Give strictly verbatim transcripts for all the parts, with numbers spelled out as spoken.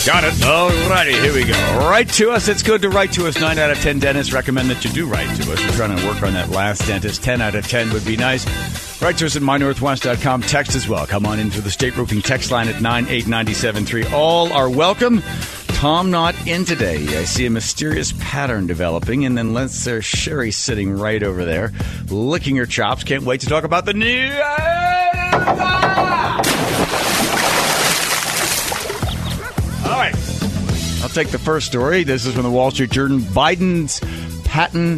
Got it. All righty, here we go. Write to us. It's good to write to us. Nine out of ten dentists recommend that you do write to us. We're trying to work on that last dentist. Ten out of ten would be nice. Write to us at my northwest dot com. Text as well. Come on into the State Roofing text line at nine eight nine seven three. All are welcome. Tom not in today. I see a mysterious pattern developing, and then let's there's Sherry sitting right over there, licking her chops. Can't wait to talk about the new. All right. I'll take the first story. This is from the Wall Street Journal. Biden's patent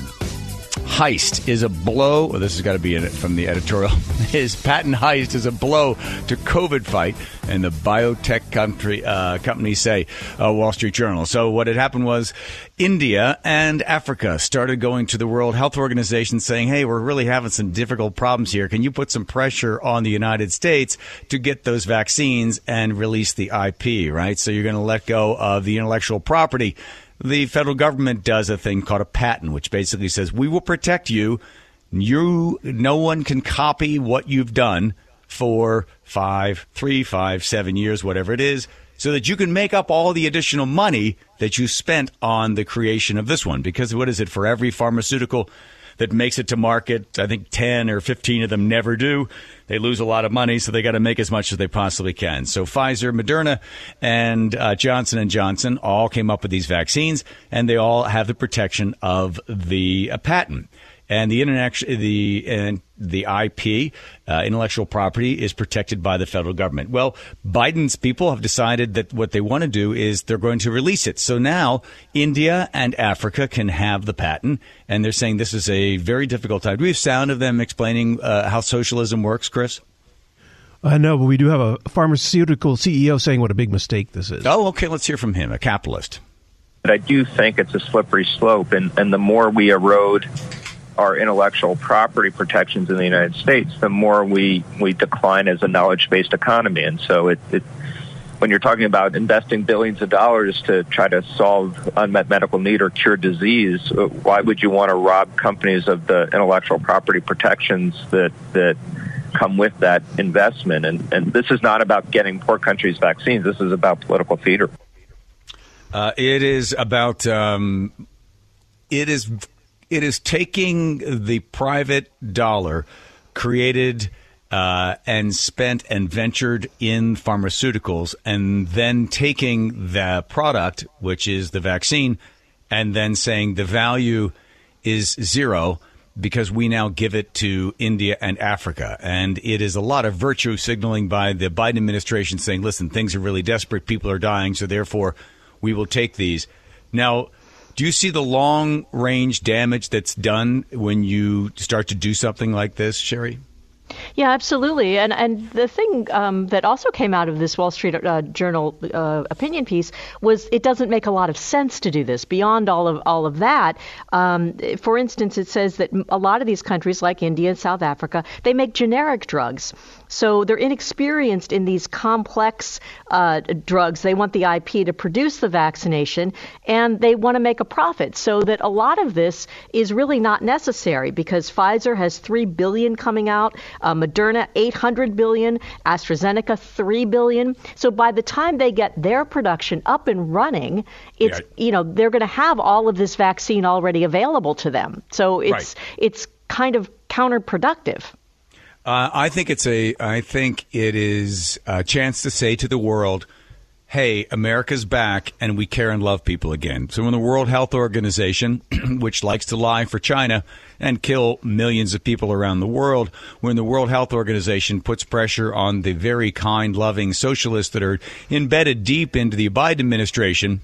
heist is a blow. Well, this has got to be in it from the editorial. His patent heist is a blow to COVID fight, and the biotech country uh, companies say, uh, Wall Street Journal. So what had happened was India and Africa started going to the World Health Organization saying, hey, we're really having some difficult problems here. Can you put some pressure on the United States to get those vaccines and release the I P, right? So you're going to let go of the intellectual property. The federal government does a thing called a patent, which basically says we will protect you. You, no one can copy what you've done for five, three, five, seven years, whatever it is, so that you can make up all the additional money that you spent on the creation of this one. Because what is it, for every pharmaceutical that makes it to market, I think ten or fifteen of them never do. They lose a lot of money, so they got to make as much as they possibly can. So Pfizer, Moderna, and uh, Johnson and Johnson all came up with these vaccines, and they all have the protection of the uh, patent. And the interaction, the and the I P, uh, intellectual property, is protected by the federal government. Well, Biden's people have decided that what they want to do is they're going to release it. So now India and Africa can have the patent, and they're saying this is a very difficult time. Do we have sound of them explaining uh, how socialism works, Chris? Uh, no, but we do have a pharmaceutical C E O saying what a big mistake this is. Oh, okay. Let's hear from him, a capitalist. But I do think it's a slippery slope, and, and the more we erode our intellectual property protections in the United States, the more we, we decline as a knowledge-based economy. And so it, it, when you're talking about investing billions of dollars to try to solve unmet medical need or cure disease, why would you want to rob companies of the intellectual property protections that that come with that investment? And, and this is not about getting poor countries vaccines. This is about political theater. Uh, it is about um, it is. It is taking the private dollar created uh, and spent and ventured in pharmaceuticals, and then taking the product, which is the vaccine, and then saying the value is zero because we now give it to India and Africa. And it is a lot of virtue signaling by the Biden administration saying, listen, things are really desperate. People are dying. So therefore, we will take these. Now, do you see the long-range damage that's done when you start to do something like this, Sherry? Yeah, absolutely. And and the thing um, that also came out of this Wall Street uh, Journal uh, opinion piece was it doesn't make a lot of sense to do this. Beyond all of all of that, um, for instance, it says that a lot of these countries like India and South Africa, they make generic drugs. So they're inexperienced in these complex uh, drugs. They want the I P to produce the vaccination, and they want to make a profit. So that a lot of this is really not necessary because Pfizer has three billion dollars coming out, uh, Moderna eight hundred billion dollars, AstraZeneca three billion dollars. So by the time they get their production up and running, it's yeah. you know they're going to have all of this vaccine already available to them. So it's right. it's kind of counterproductive. Uh, I think it's a. I think it is a chance to say to the world, "Hey, America's back, and we care and love people again." So, when the World Health Organization, which likes to lie for China and kill millions of people around the world, when the World Health Organization puts pressure on the very kind, loving socialists that are embedded deep into the Biden administration,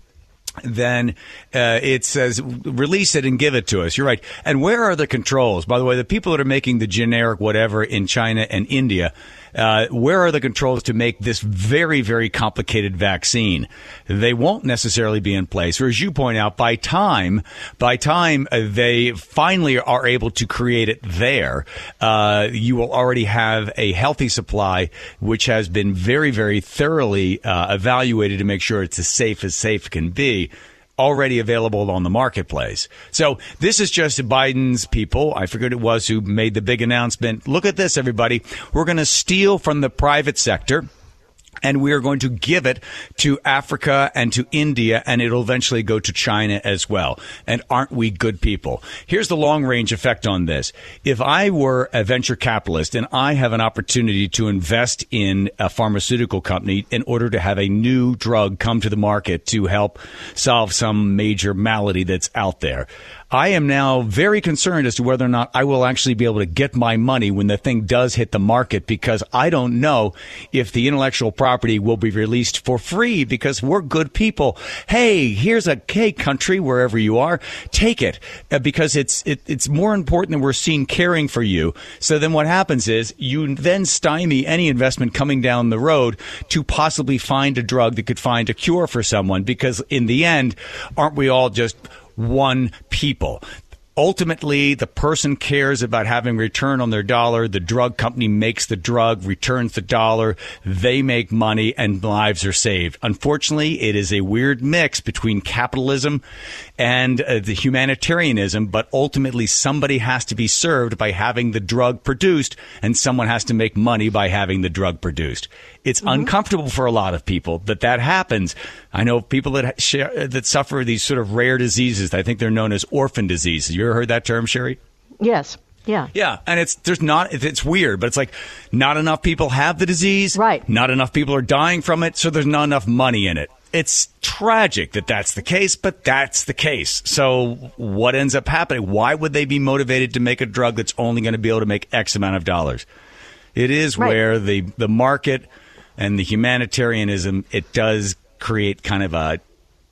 then uh, it says release it and give it to us. You're right. And where are the controls? By the way, the people that are making the generic whatever in China and India, uh, where are the controls to make this very, very complicated vaccine? They won't necessarily be in place. Or as you point out, by time, by time uh, they finally are able to create it there, uh, you will already have a healthy supply, which has been very, very thoroughly uh, evaluated to make sure it's as safe as safe can be, already available on the marketplace. So this is just Biden's people, I forget it was, who made the big announcement. Look at this, everybody. We're going to steal from the private sector And we are going to give it to Africa and to India, and it'll eventually go to China as well. And aren't we good people? Here's the long-range effect on this. If I were a venture capitalist and I have an opportunity to invest in a pharmaceutical company in order to have a new drug come to the market to help solve some major malady that's out there, I am now very concerned as to whether or not I will actually be able to get my money when the thing does hit the market, because I don't know if the intellectual property will be released for free, because we're good people. Hey, here's a hey country, wherever you are, take it, uh, because it's it, it's more important that we're seen caring for you. So then what happens is you then stymie any investment coming down the road to possibly find a drug that could find a cure for someone, because in the end, aren't we all just one people? Ultimately, the person cares about having return on their dollar. The drug company makes the drug, returns the dollar. They make money, and lives are saved. Unfortunately, it is a weird mix between capitalism and uh, the humanitarianism, but ultimately somebody has to be served by having the drug produced, and someone has to make money by having the drug produced. It's mm-hmm. uncomfortable for a lot of people that that happens. I know people that share, that suffer these sort of rare diseases. I think they're known as orphan diseases. You ever heard that term, Sherry? Yes. Yeah. Yeah. And it's there's not it's weird, but it's like not enough people have the disease. Right. Not enough people are dying from it, so there's not enough money in it. It's tragic that that's the case, but that's the case. So what ends up happening? Why would they be motivated to make a drug that's only going to be able to make X amount of dollars? It is right. where the, the market and the humanitarianism, it does create kind of a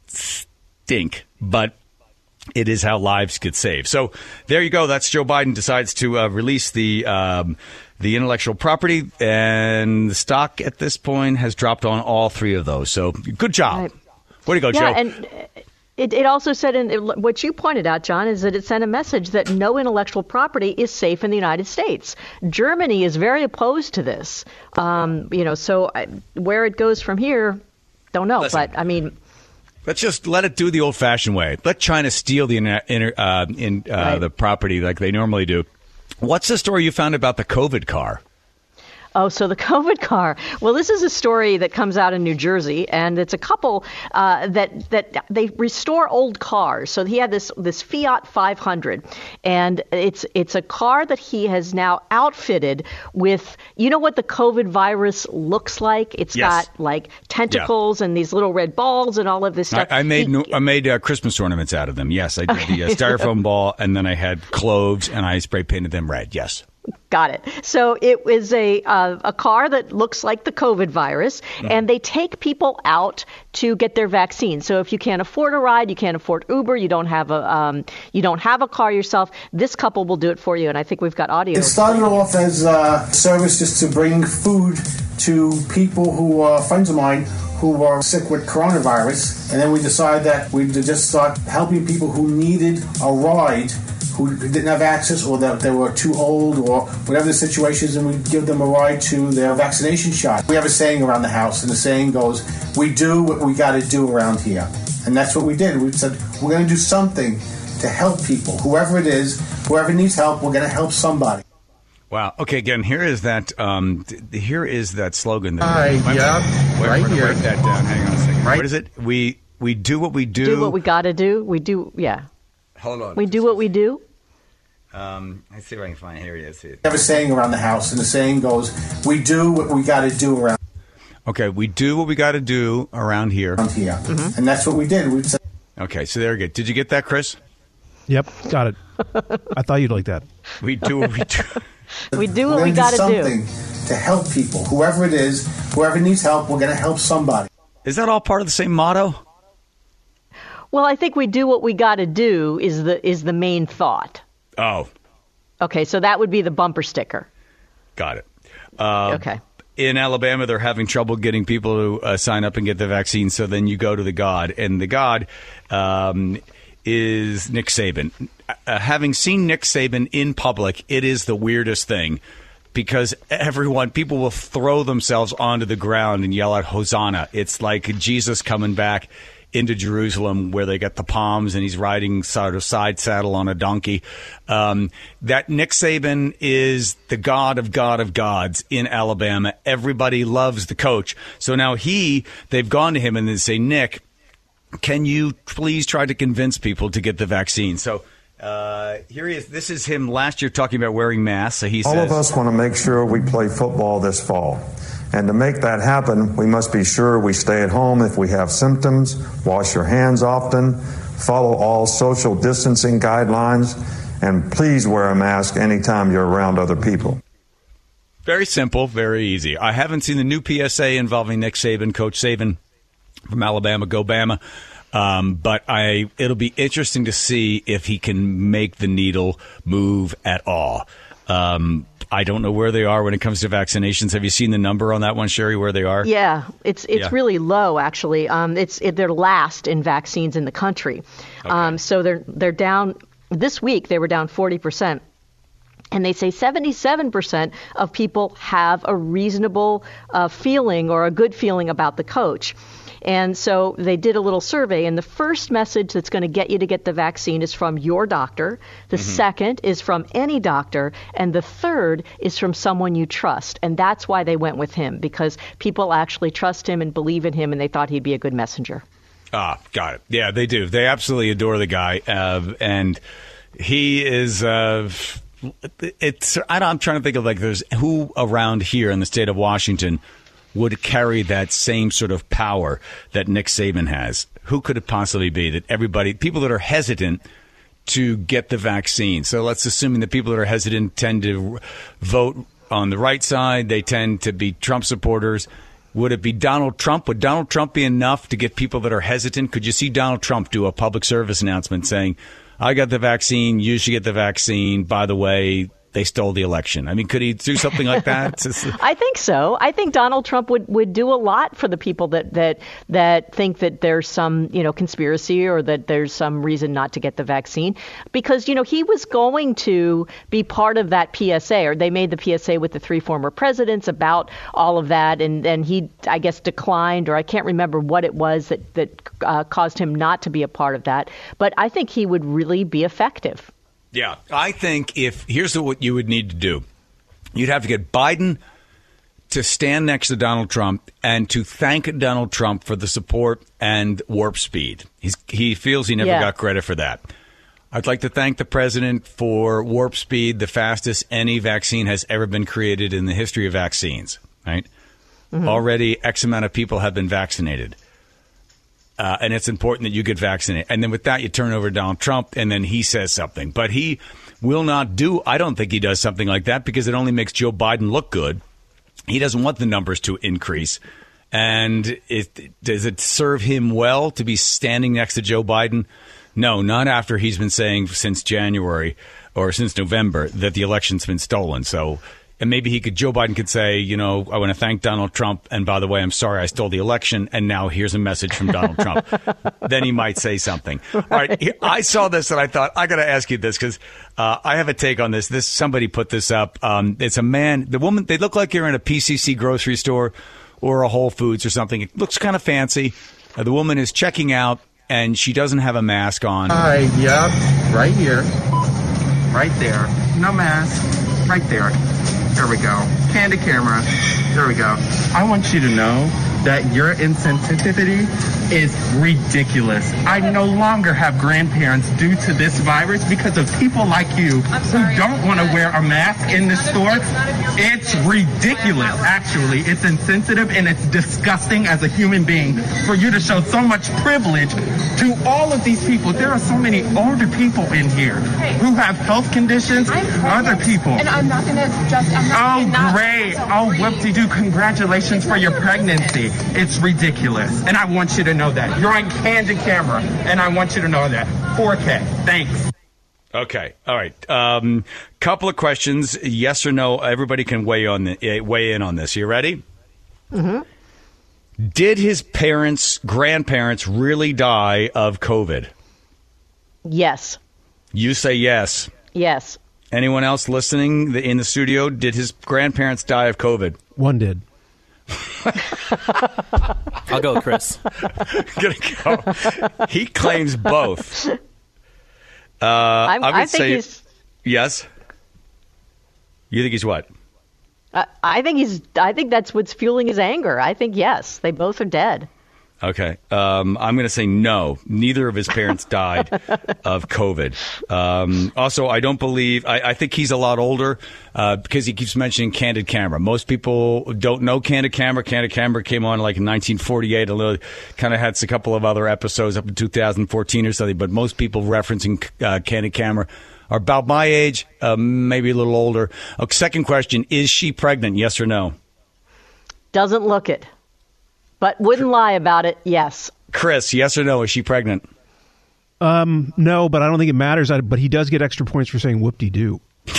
stink, but it is how lives get saved. So there you go. That's Joe Biden decides to uh, release the um, the intellectual property, and the stock at this point has dropped on all three of those. So good job. Right. Way to go, yeah, Joe. And it, it also said, in what you pointed out, John, is that it sent a message that no intellectual property is safe in the United States. Germany is very opposed to this. Um, you know, so I, where it goes from here, don't know. Listen. But I mean, let's just let it do the old-fashioned way. Let China steal the inner, uh, in uh, right. the property like they normally do. What's the story you found about the COVID car? Oh, so the COVID car. Well, this is a story that comes out in New Jersey, and it's a couple uh, that that they restore old cars. So he had this this Fiat five hundred, and it's it's a car that he has now outfitted with. You know what the COVID virus looks like? It's yes. got like tentacles yeah. and these little red balls and all of this stuff. I, I made he, I made uh, Christmas ornaments out of them. Yes, I did the uh, styrofoam ball, and then I had cloves, and I spray painted them red. Yes. Got it. So it was a uh, a car that looks like the COVID virus, mm. and they take people out to get their vaccine. So if you can't afford a ride, you can't afford Uber, you don't have a um, you don't have a car yourself, this couple will do it for you. And I think we've got audio. It started off as a service just to bring food to people who are friends of mine who are sick with coronavirus, and then we decided that we'd just start helping people who needed a ride, who didn't have access, or that they were too old, or whatever the situation is, and we give them a ride to their vaccination shot. We have a saying around the house, and the saying goes, we do what we got to do around here. And that's what we did. We said, we're going to do something to help people. Whoever it is, whoever needs help, we're going to help somebody. Wow. Okay, again, here is that um, th- here is that slogan. That Hi, wait, yeah, wait, right wait, here. Write that down. Hang on a second. Right. What is it? We we do what we do. Do what we got to do. We do, yeah. Hold on. We do what we do. Um, let's see if I can find it. Here it is. Here. We have a saying around the house, and the saying goes, we do what we got to do around Okay, we do what we got to do around here. Around here. Mm-hmm. And that's what we did. We said, okay, so there we go. Did you get that, Chris? Yep, got it. I thought you'd like that. We do what we do. We do we're what we got to do. Something to help people. Whoever it is, whoever needs help, we're going to help somebody. Is that all part of the same motto? Well, I think we do what we got to do is the is the main thought. Oh. Okay, so that would be the bumper sticker. Got it. Uh, okay. In Alabama, they're having trouble getting people to uh, sign up and get the vaccine, so then you go to the God, and the God um, is Nick Saban. Uh, having seen Nick Saban in public, it is the weirdest thing, because everyone, people will throw themselves onto the ground and yell out Hosanna. It's like Jesus coming back. into Jerusalem where they got the palms and he's riding sort of side saddle on a donkey. Um, that Nick Saban is the God of God of gods in Alabama. Everybody loves the coach. So now he, they've gone to him and they say, Nick, can you please try to convince people to get the vaccine? So uh, here he is. This is him last year talking about wearing masks. So he All says, of us want to make sure we play football this fall. And to make that happen, we must be sure we stay at home if we have symptoms, wash your hands often, follow all social distancing guidelines, and please wear a mask anytime you're around other people. Very simple, very easy. I haven't seen the new P S A involving Nick Saban, Coach Saban from Alabama, go Bama. Um, but I, it'll be interesting to see if he can make the needle move at all. Um, I don't know where they are when it comes to vaccinations. Have you seen the number on that one, Sherry, where they are? Yeah, it's it's yeah. really low, actually. Um, it's it, they're last in vaccines in the country. Okay. Um, so they're they're down this week. They were down forty percent. And they say seventy-seven percent of people have a reasonable uh, feeling or a good feeling about the coach. And so they did a little survey, and the first message that's going to get you to get the vaccine is from your doctor. The mm-hmm. second is from any doctor, and the third is from someone you trust. And that's why they went with him, because people actually trust him and believe in him, and they thought he'd be a good messenger. Ah, got it. Yeah, they do. They absolutely adore the guy, uh, and he is. Uh, it's. I don't, I'm trying to think of like there's who around here in the state of Washington would carry that same sort of power that Nick Saban has. Who could it possibly be that everybody, people that are hesitant to get the vaccine? So let's assume that people that are hesitant tend to vote on the right side. They tend to be Trump supporters. Would it be Donald Trump? Would Donald Trump be enough to get people that are hesitant? Could you see Donald Trump do a public service announcement saying, I got the vaccine, you should get the vaccine, by the way, they stole the election? I mean, could he do something like that? I think so. I think Donald Trump would, would do a lot for the people that, that that think that there's some, you know, conspiracy or that there's some reason not to get the vaccine. Because, you know, he was going to be part of that P S A, or they made the P S A with the three former presidents about all of that. And then he, I guess, declined, or I can't remember what it was that, that uh, caused him not to be a part of that. But I think he would really be effective. Yeah, I think if here's what you would need to do. You'd have to get Biden to stand next to Donald Trump and to thank Donald Trump for the support and warp speed. He's, he feels he never yeah. got credit for that. I'd like to thank the president for warp speed, the fastest any vaccine has ever been created in the history of vaccines. Right? Mm-hmm. Already X amount of people have been vaccinated. Uh, and it's important that you get vaccinated. And then with that, you turn over to Donald Trump, and then he says something. But he will not do, I don't think he does something like that, because it only makes Joe Biden look good. He doesn't want the numbers to increase. And it, does it serve him well to be standing next to Joe Biden? No, not after he's been saying since January or since November that the election's been stolen. So... And maybe he could, Joe Biden could say, you know, I want to thank Donald Trump. And by the way, I'm sorry I stole the election. And now here's a message from Donald Trump. Then he might say something. All right. I saw this and I thought, I got to ask you this because uh, I have a take on this. This somebody put this up. Um, it's a man, the woman, they look like you're in a P C C grocery store or a Whole Foods or something. It looks kind of fancy. Uh, the woman is checking out and she doesn't have a mask on. Hi. Yep. Right here. Right there. No mask. Right there. There we go. Candid camera. There we go. I want you to know that your insensitivity is ridiculous. I no longer have grandparents due to this virus because of people like you who don't want to wear a mask in the store. It's ridiculous, actually. It's insensitive and it's disgusting as a human being for you to show so much privilege to all of these people. There are so many older people in here who have health conditions, other people. And I'm not going to just... I'm not, oh, not, great. Oh, whoop-de-doo. Congratulations for your pregnancy. It's ridiculous. And I want you to know that. You're on candid camera, and I want you to know that. four K. Thanks. Okay. All right. Um, couple of questions. Yes or no. Everybody can weigh on the, uh, weigh in on this. You ready? Mm-hmm. Did his parents, grandparents, really die of COVID? Yes. You say yes. Yes. Anyone else listening in the studio? Did his grandparents die of COVID? One did. I'll go with Chris. Gonna go. He claims both. Uh, I, I would I think say he's. yes. You think he's what? Uh, I think he's. I think that's what's fueling his anger. I think yes, they both are dead. Okay. Um, I'm going to say no. Neither of his parents died of COVID. Um, also, I don't believe, I, I think he's a lot older uh, because he keeps mentioning Candid Camera. Most people don't know Candid Camera. Candid Camera came on like in nineteen forty-eight. Kind of had a couple of other episodes up in two thousand fourteen or something, but most people referencing uh, Candid Camera are about my age, uh, maybe a little older. Okay, second question, is she pregnant, yes or no? Doesn't look it. But wouldn't lie about it, yes. Chris, yes or no? Is she pregnant? Um, no, but I don't think it matters. I, but he does get extra points for saying whoop-de-doo.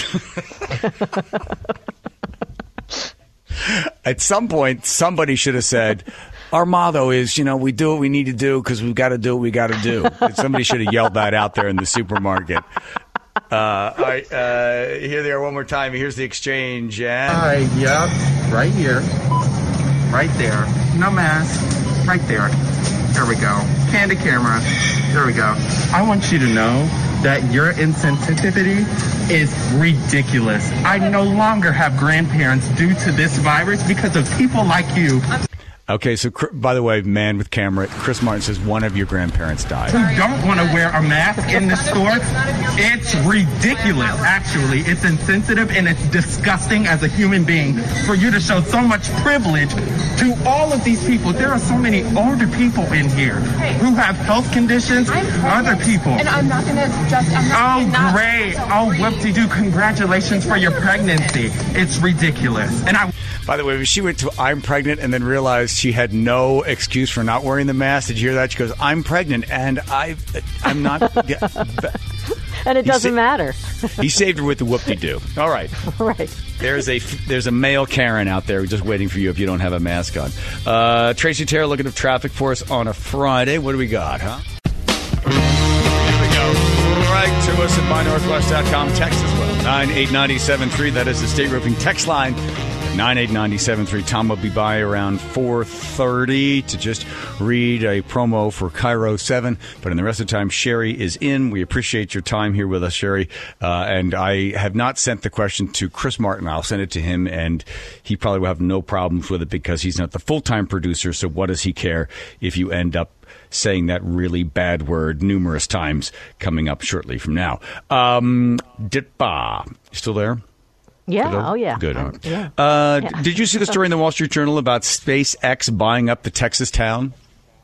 At some point, somebody should have said, our motto is, you know, we do what we need to do because we've got to do what we got to do. Somebody should have yelled that out there in the supermarket. Uh, all right, uh, here they are one more time. Here's the exchange. And... Hi, yep, right here. Right there. No mask. Right there. There we go. Candid camera. There we go. I want you to know that your insensitivity is ridiculous. I no longer have grandparents due to this virus because of people like you. Okay, so by the way, man with camera, Chris Martin says one of your grandparents died. Who don't want to wear a mask in the store? It's ridiculous, actually. It's insensitive and it's disgusting as a human being for you to show so much privilege to all of these people. There are so many older people in here who have health conditions, other people. And I'm not going to just... I'm not, oh, not, great. Oh, whoop-de-doo. Congratulations for your pregnancy. It's ridiculous. And I... By the way, when she went to I'm pregnant and then realized she had no excuse for not wearing the mask, did you hear that? She goes, I'm pregnant and I, I'm not... And it doesn't sa- matter. He saved her with the whoop-de-doo. All right. Right. There's a there's a male Karen out there just waiting for you if you don't have a mask on. Uh, Tracy Terrell looking at traffic for us on a Friday. What do we got, huh? Here we go. Right to us at my northwest dot com. Text as well. nine eight nine seven three. That is the State Roofing text line. nine eight nine seven three. Tom will be by around four thirty to just read a promo for Cairo seven. But in the rest of the time, Sherry is in. We appreciate your time here with us, Sherry. Uh, and I have not sent the question to Chris Martin. I'll send it to him, and he probably will have no problems with it because he's not the full-time producer. So what does he care if you end up saying that really bad word numerous times coming up shortly from now? Um, Ditba, you still there? Yeah. Oh, yeah. Good. Um, yeah. Uh, yeah. Did you see the story in the Wall Street Journal about SpaceX buying up the Texas town?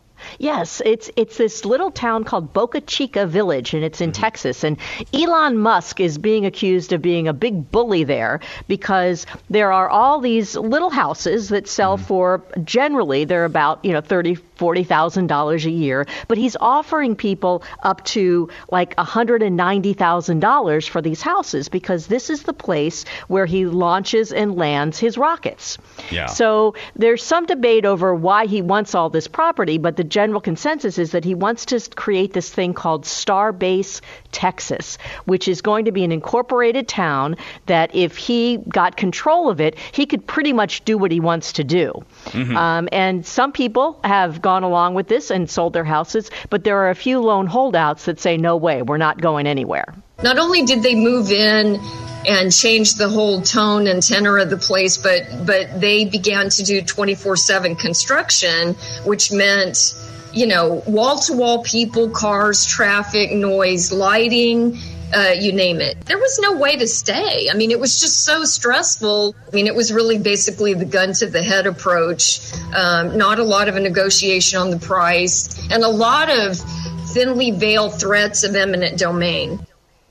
Yes, it's it's this little town called Boca Chica Village, and it's in mm-hmm. Texas. And Elon Musk is being accused of being a big bully there because there are all these little houses that sell mm-hmm. for, generally, they're about, you know, thirty thousand dollars, forty thousand dollars a year. But he's offering people up to like one hundred ninety thousand dollars for these houses because this is the place where he launches and lands his rockets. Yeah. So there's some debate over why he wants all this property, but the general consensus is that he wants to create this thing called Starbase Texas, which is going to be an incorporated town that if he got control of it, he could pretty much do what he wants to do. Mm-hmm. Um, and some people have gone along with this and sold their houses, but there are a few lone holdouts that say, no way, we're not going anywhere. Not only did they move in and change the whole tone and tenor of the place, but but they began to do twenty-four seven construction, which meant, you know, wall-to-wall people, cars, traffic, noise, lighting, uh, you name it. There was no way to stay. I mean, it was just so stressful. I mean, it was really basically the gun to the head approach, um, not a lot of a negotiation on the price, and a lot of thinly veiled threats of eminent domain.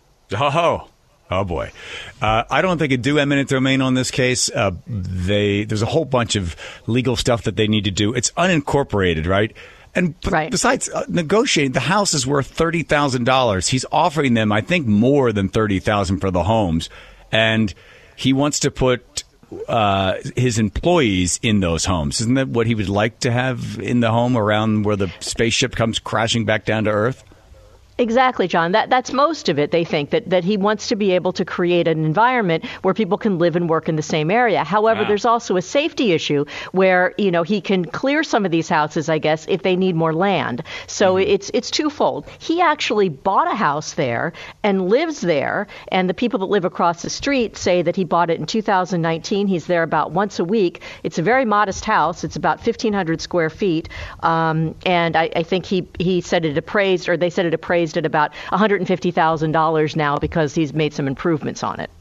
Oh, oh boy. Uh, I don't think it'd do eminent domain on this case. Uh, they There's a whole bunch of legal stuff that they need to do. It's unincorporated, right? And b- right. besides uh, negotiating, the house is worth thirty thousand dollars. He's offering them, I think, more than thirty thousand dollars for the homes. And he wants to put uh, his employees in those homes. Isn't that what he would like to have in the home around where the spaceship comes crashing back down to Earth? Exactly, John. That that's most of it. They think that, that he wants to be able to create an environment where people can live and work in the same area. However, Wow. there's also a safety issue where, you know, he can clear some of these houses, I guess, if they need more land. So Mm-hmm. it's it's twofold. He actually bought a house there and lives there, and the people that live across the street say that he bought it in two thousand nineteen. He's there about once a week. It's a very modest house. It's about fifteen hundred square feet, um, and I, I think he he said it appraised, or they said it appraised at about one hundred fifty thousand dollars now because he's made some improvements on it.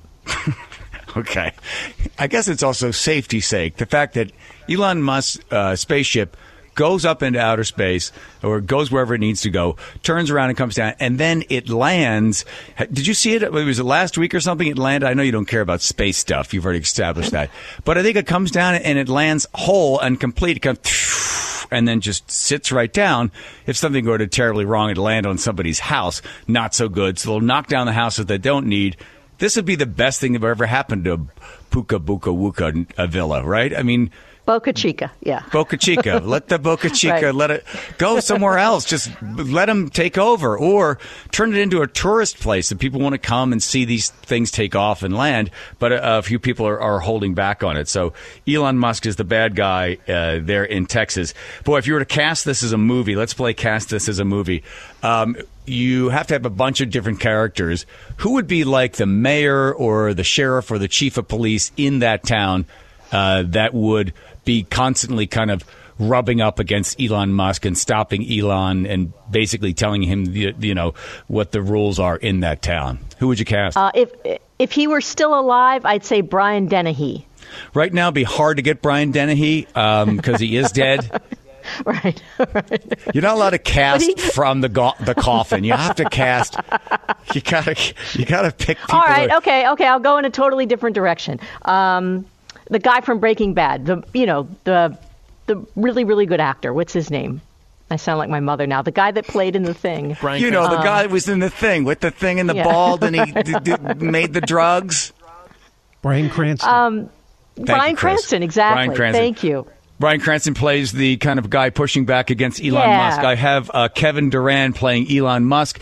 Okay. I guess it's also safety's sake. The fact that Elon Musk's uh, spaceship goes up into outer space or goes wherever it needs to go, turns around and comes down, and then it lands. Did you see it? It was it last week or something? It landed. I know you don't care about space stuff. You've already established that. But I think it comes down and it lands whole and complete. It comes and then just sits right down. If something go to terribly wrong, it'll land on somebody's house. Not so good. So they'll knock down the house that they don't need. This would be the best thing that ever happened to Puka Buka Wuka uh, Villa, right? I mean, Boca Chica, yeah. Boca Chica. Let the Boca Chica, Right. let it go somewhere else. Just let them take over or turn it into a tourist place that people want to come and see these things take off and land. But a, a few people are, are holding back on it. So Elon Musk is the bad guy uh, there in Texas. Boy, if you were to cast this as a movie, let's play cast this as a movie. Um, you have to have a bunch of different characters. Who would be like the mayor or the sheriff or the chief of police in that town uh, that would be constantly kind of rubbing up against Elon Musk and stopping Elon and basically telling him, you, you know, what the rules are in that town? Who would you cast? Uh, if if he were still alive, I'd say Brian Dennehy. Right now, it'd be hard to get Brian Dennehy because um, he is dead. Right. right. You're not allowed to cast he- from the go- the coffin. You have to cast. You gotta you gotta pick people. All right. that- Okay. Okay. I'll go in a totally different direction. Um, the guy from Breaking Bad. The you know the the really really good actor. What's his name? I sound like my mother now. The guy that played in The Thing. Bryan You know, the Um, guy that was in the thing with the thing in the Yeah. bald and he d- d- made the drugs. Bryan Cranston. Um, Thank Bryan you, Chris. Cranston. Exactly. Bryan Cranston. Thank you. Bryan Cranston plays the kind of guy pushing back against Elon Yeah. Musk. I have uh, Kevin Durant playing Elon Musk.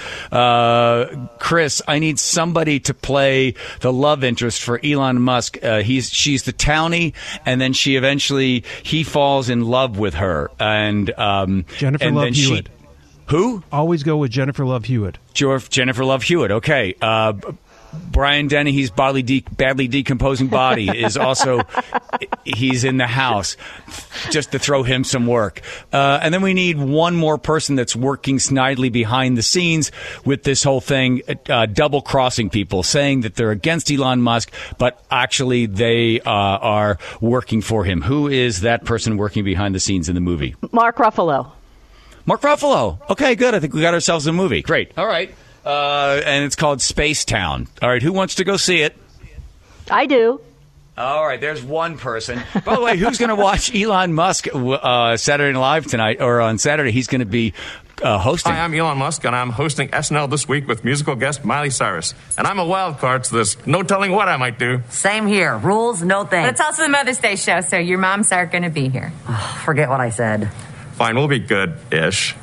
Uh, Chris, I need somebody to play the love interest for Elon Musk. Uh, he's she's the townie, and then she eventually he falls in love with her, and um, Jennifer and Love then she- Hewitt. Who? Always go with Jennifer Love Hewitt. Jennifer Love Hewitt. Okay. Uh, Brian Dennehy's badly, de- badly decomposing body is also, he's in the house just to throw him some work. Uh, and then we need one more person that's working snidely behind the scenes with this whole thing, uh, double crossing people, saying that they're against Elon Musk, but actually they uh, are working for him. Who is that person working behind the scenes in the movie? Mark Ruffalo. Mark Ruffalo. Okay, good. I think we got ourselves a movie. Great. All right. Uh, and it's called Space Town. All right, who wants to go see it? I do. All right, there's one person. By the way, who's going to watch Elon Musk uh, Saturday Night Live tonight, or on Saturday? He's going to be uh, hosting. Hi, I'm Elon Musk, and I'm hosting S N L this week with musical guest Miley Cyrus. And I'm a wild card, so there's no telling what I might do. Same here. Rules, no thanks. But it's also the Mother's Day show, so your moms aren't going to be here. Forget what I said. Fine, we'll be good-ish.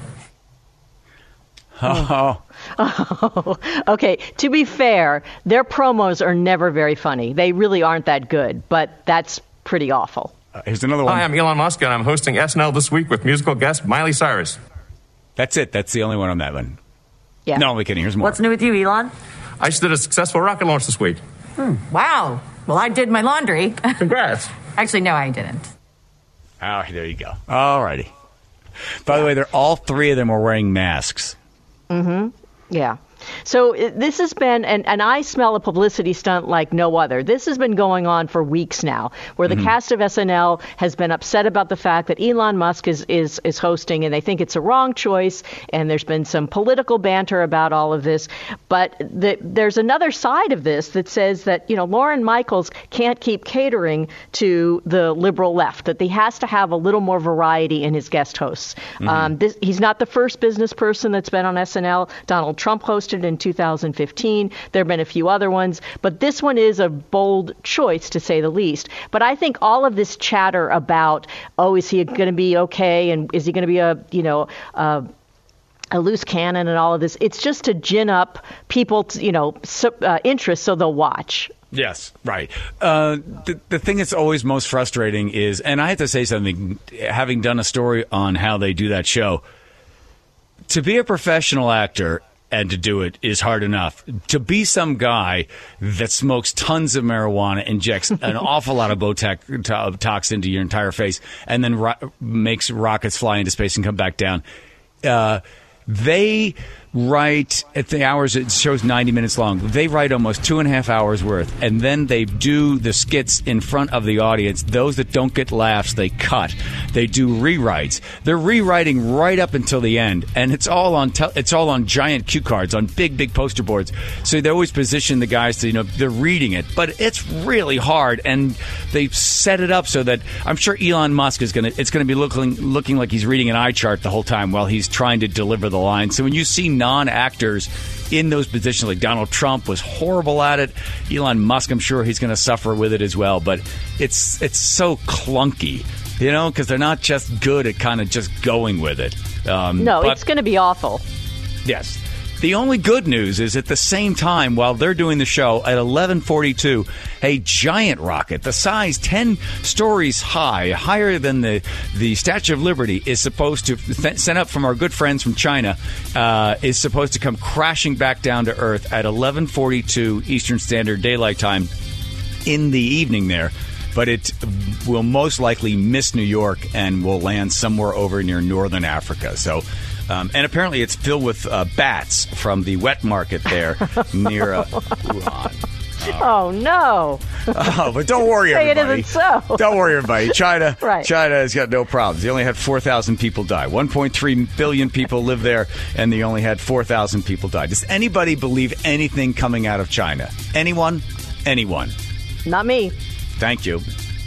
Oh. Oh, okay. To be fair, their promos are never very funny. They really aren't that good, but that's pretty awful. Uh, here's another one. Hi, I'm Elon Musk, and I'm hosting S N L this week with musical guest Miley Cyrus. That's it. That's the only one on that one. Yeah. No, I'm only kidding. Here's more. What's new with you, Elon? I just did a successful rocket launch this week. Hmm. Wow. Well, I did my laundry. Congrats. Actually, no, I didn't. Oh, there you go. All righty. By the way, they're all three of them are wearing masks. Mm-hmm. Yeah. So it, this has been, and, and I smell a publicity stunt like no other. This has been going on for weeks now, where the mm-hmm. cast of S N L has been upset about the fact that Elon Musk is, is, is hosting, and they think it's a wrong choice, and there's been some political banter about all of this. But the, there's another side of this that says that, you know, Lorne Michaels can't keep catering to the liberal left, that he has to have a little more variety in his guest hosts. Mm-hmm. Um, this, he's not the first business person that's been on S N L. Donald Trump hosted in two thousand fifteen. There have been a few other ones, but this one is a bold choice, to say the least. But I think all of this chatter about, oh, is he going to be okay, and is he going to be a, you know, uh, a loose cannon and all of this. It's just to gin up people's, you know, uh, interest so they'll watch. Yes, right. Uh, the, the thing that's always most frustrating is, and I have to say something, having done a story on how they do that show, to be a professional actor and to do it is hard enough. To be some guy that smokes tons of marijuana, injects an awful lot of Botox into your entire face, and then ro- makes rockets fly into space and come back down, uh, they write at the hours, it shows ninety minutes long, they write almost two and a half hours worth, and then they do the skits in front of the audience. Those that don't get laughs, they cut. They do rewrites. They're rewriting right up until the end, and it's all on te- it's all on giant cue cards, on big big poster boards. So they always position the guys to, you know, they're reading it, but it's really hard, and they set it up so that I'm sure Elon Musk is gonna it's gonna be looking looking like he's reading an eye chart the whole time while he's trying to deliver the line. So when you see non-actors in those positions, like Donald Trump was horrible at it, Elon Musk, I'm sure he's going to suffer with it as well, but it's it's so clunky, you know, because they're not just good at kind of just going with it. Um, no, but, it's going to be awful. Yes. The only good news is at the same time, while they're doing the show, at eleven forty-two, a giant rocket, the size ten stories high, higher than the, the Statue of Liberty, is supposed to, th- sent up from our good friends from China, uh, is supposed to come crashing back down to Earth at eleven forty-two Eastern Standard Daylight Time in the evening there. But it will most likely miss New York and will land somewhere over near northern Africa. So... Um, and apparently it's filled with uh, bats from the wet market there near uh, Wuhan. Uh, oh, no. Oh, but don't worry, Say everybody. It isn't so. Don't worry, everybody. China, right. China has got no problems. They only had four thousand people die. one point three billion people live there, and they only had four thousand people die. Does anybody believe anything coming out of China? Anyone? Anyone? Not me. Thank you.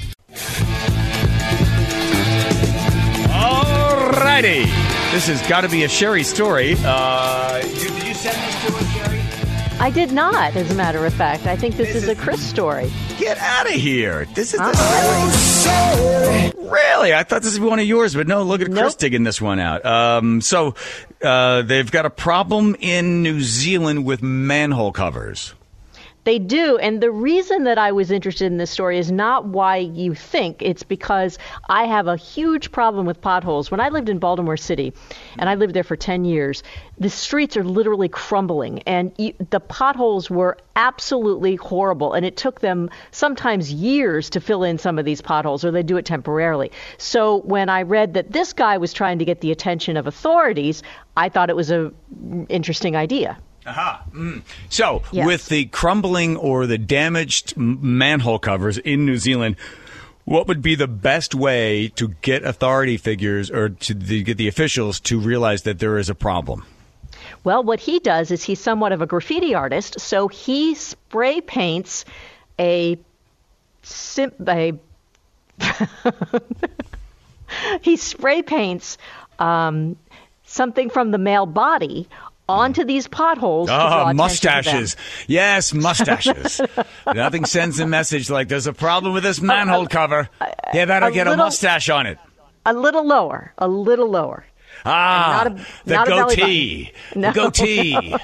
All righty. This has got to be a Sherry story. Uh, did, did you send this to us, Sherry? I did not, as a matter of fact. I think this, this is, is a Chris story. Get out of here. This is huh? the really? really? I thought this would be one of yours, but no, look at nope. Chris digging this one out. Um, so uh, they've got a problem in New Zealand with manhole covers. They do, and the reason that I was interested in this story is not why you think. It's because I have a huge problem with potholes. When I lived in Baltimore City, and I lived there for ten years, the streets are literally crumbling, and you, the potholes were absolutely horrible, and it took them sometimes years to fill in some of these potholes, or they do it temporarily. So when I read that this guy was trying to get the attention of authorities, I thought it was an interesting idea. Aha. Mm. So, yes. With the crumbling or the damaged manhole covers in New Zealand, what would be the best way to get authority figures or to the, get the officials to realize that there is a problem? Well, what he does is he's somewhat of a graffiti artist, so he spray paints a... Sim- a he spray paints um, something from the male body onto these potholes. Oh, mustaches. Yes, mustaches. Nothing sends a message like there's a problem with this manhole cover. You better a get little, a mustache on it. A little lower. A little lower. Ah, a, the goatee. No. The goatee.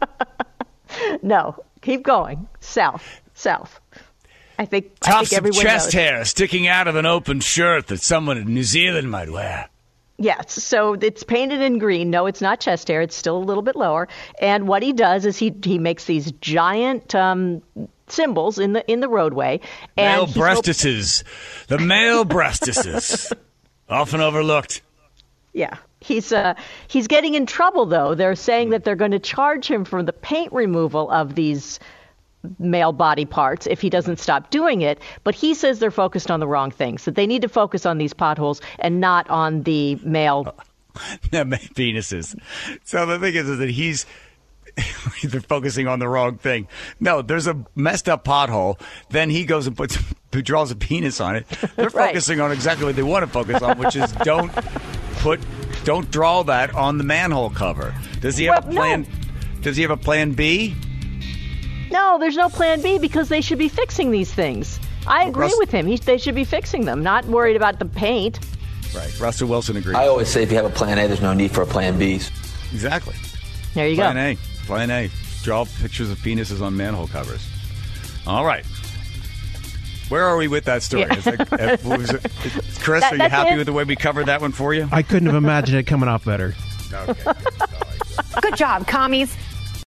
No, keep going. South. South. I think, Tufts I think everyone of chest knows. hair sticking out of an open shirt that someone in New Zealand might wear. Yes, so it's painted in green. No, it's not chest hair. It's still a little bit lower. And what he does is he he makes these giant um, symbols in the in the roadway. And male breastises, op- the male breastises, often overlooked. Yeah, he's uh, he's getting in trouble though. They're saying that they're going to charge him for the paint removal of these male body parts if he doesn't stop doing it, but he says they're focused on the wrong things, that they need to focus on these potholes and not on the male penises. So the thing is, is that he's they're focusing on the wrong thing. No, there's a messed up pothole, then he goes and puts draws a penis on it. They're right. focusing on exactly what they want to focus on, which is don't put don't draw that on the manhole cover. Does he have well, a plan no. Does he have a plan B? No, there's no plan B because they should be fixing these things. I agree Russ- with him. He, they should be fixing them, not worried about the paint. Right. Russell Wilson agrees. I always say if you have a plan A, there's no need for a plan B. Exactly. There you Plan go. A. Plan A. Draw pictures of penises on manhole covers. All right. Where are we with that story? Yeah. Is that, uh, what was it? Chris, That- are you that's happy it. with the way we covered that one for you? I couldn't have imagined it coming off better. Okay. Good job, commies.